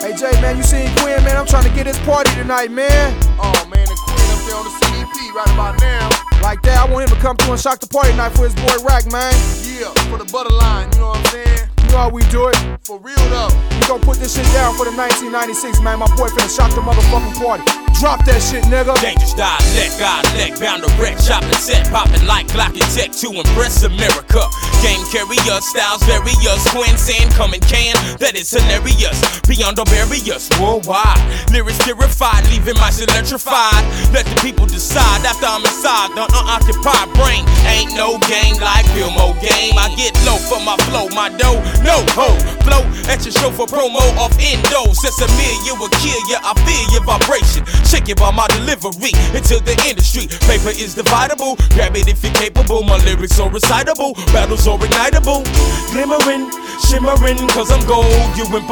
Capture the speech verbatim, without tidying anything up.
Hey Jay, man, you seen Quinn, man? I'm trying to get this party tonight, man. Oh man, the Quinn up there on the C D P right about now. Like that, I want him to come through and shock the party tonight for his boy Rack, man. Yeah, for the butter line, you know what I'm saying? You know how we do it. For real though. We gon' put this shit down for the nineteen ninety-six, man. My boy finna shock the motherfucking party. Drop that shit, nigga. Dangerous dialect, dialect, bound to wreck, chopping set, popping like Glock and Tech to impress America. Game carrier, styles various, Quinn saying come and can, that is hilarious. Beyond the barriers, worldwide, lyrics purified, leaving my shit electrified. Let the people decide after I'm inside the unoccupied brain. Ain't no game like Filmo game. I get low for my flow, my dough, no ho. Flow at your show for promo off endo. Since a million will kill ya, I feel your vibration. Shake it by my delivery into the industry. Paper is dividable, grab it if you're capable. My lyrics are recitable, battles are ignitable. Glimmering, shimmering, cause I'm gold. You